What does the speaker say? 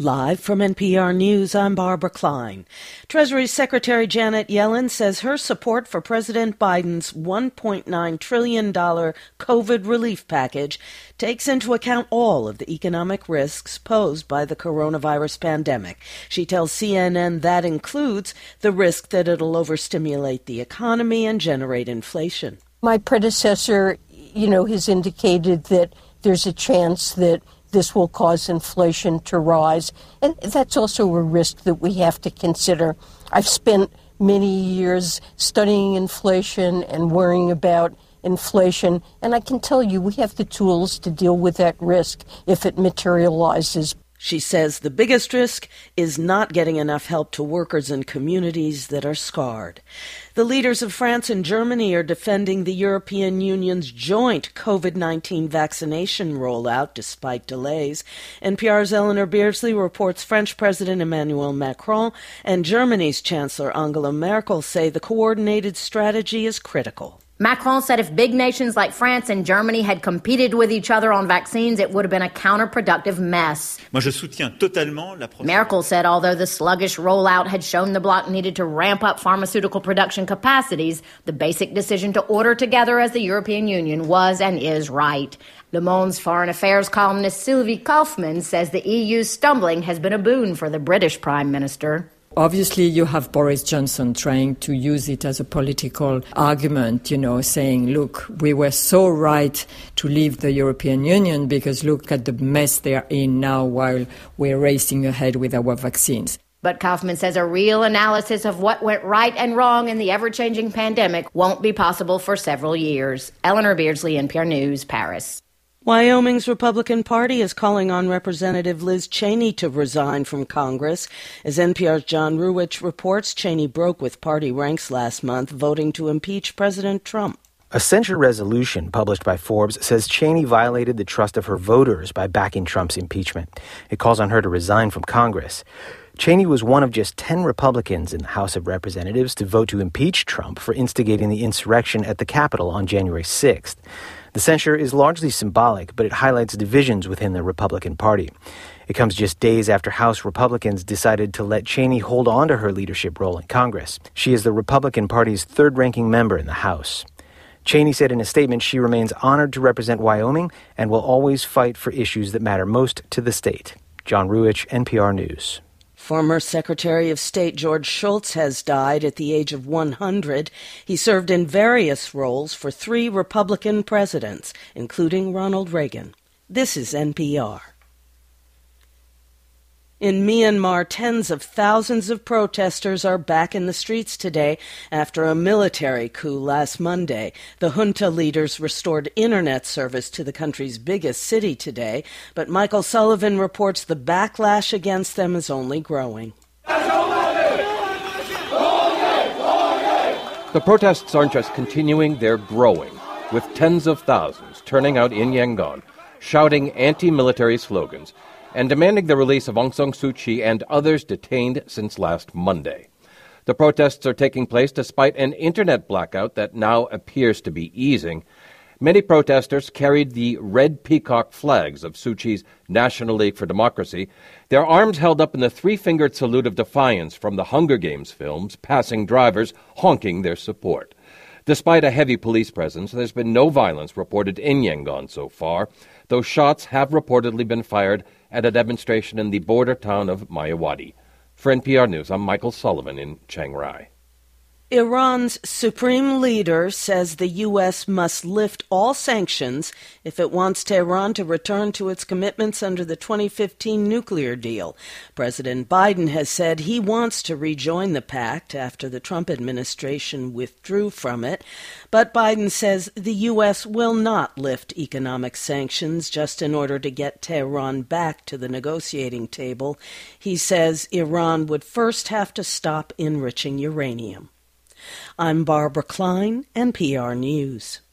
Live from NPR News, I'm Barbara Klein. Treasury Secretary Janet Yellen says her support for President Biden's $1.9 trillion COVID relief package takes into account all of the economic risks posed by the coronavirus pandemic. She tells CNN that includes the risk that it'll overstimulate the economy and generate inflation. My predecessor, has indicated that there's a chance that this will cause inflation to rise. And that's also a risk that we have to consider. I've spent many years studying inflation and worrying about inflation, and I can tell you we have the tools to deal with that risk if it materializes. She says the biggest risk is not getting enough help to workers and communities that are scarred. The leaders of France and Germany are defending the European Union's joint COVID-19 vaccination rollout despite delays. NPR's Eleanor Beardsley reports French President Emmanuel Macron and Germany's Chancellor Angela Merkel say the coordinated strategy is critical. Macron said if big nations like France and Germany had competed with each other on vaccines, it would have been a counterproductive mess. Merkel said although the sluggish rollout had shown the bloc needed to ramp up pharmaceutical production capacities, the basic decision to order together as the European Union was and is right. Le Monde's foreign affairs columnist Sylvie Kaufmann says the EU's stumbling has been a boon for the British Prime Minister. Obviously, you have Boris Johnson trying to use it as a political argument, saying, look, we were so right to leave the European Union because look at the mess they are in now while we're racing ahead with our vaccines. But Kaufman says a real analysis of what went right and wrong in the ever-changing pandemic won't be possible for several years. Eleanor Beardsley, NPR News, Paris. Wyoming's Republican Party is calling on Representative Liz Cheney to resign from Congress. As NPR's John Ruwitch reports, Cheney broke with party ranks last month, voting to impeach President Trump. A censure resolution published by Forbes says Cheney violated the trust of her voters by backing Trump's impeachment. It calls on her to resign from Congress. Cheney was one of just 10 Republicans in the House of Representatives to vote to impeach Trump for instigating the insurrection at the Capitol on January 6th. The censure is largely symbolic, but it highlights divisions within the Republican Party. It comes just days after House Republicans decided to let Cheney hold on to her leadership role in Congress. She is the Republican Party's third-ranking member in the House. Cheney said in a statement she remains honored to represent Wyoming and will always fight for issues that matter most to the state. John Ruwitch, NPR News. Former Secretary of State George Shultz has died at the age of 100. He served in various roles for 3 Republican presidents, including Ronald Reagan. This is NPR. In Myanmar, tens of thousands of protesters are back in the streets today after a military coup last Monday. The junta leaders restored internet service to the country's biggest city today, but Michael Sullivan reports the backlash against them is only growing. The protests aren't just continuing, they're growing, with tens of thousands turning out in Yangon, shouting anti-military slogans, and demanding the release of Aung San Suu Kyi and others detained since last Monday. The protests are taking place despite an internet blackout that now appears to be easing. Many protesters carried the red peacock flags of Suu Kyi's National League for Democracy, their arms held up in the three-fingered salute of defiance from the Hunger Games films, passing drivers honking their support. Despite a heavy police presence, there's been no violence reported in Yangon so far, though shots have reportedly been fired at a demonstration in the border town of Mayawadi. For NPR News, I'm Michael Sullivan in Chiang Rai. Iran's supreme leader says the U.S. must lift all sanctions if it wants Tehran to return to its commitments under the 2015 nuclear deal. President Biden has said he wants to rejoin the pact after the Trump administration withdrew from it. But Biden says the U.S. will not lift economic sanctions just in order to get Tehran back to the negotiating table. He says Iran would first have to stop enriching uranium. I'm Barbara Klein, NPR News.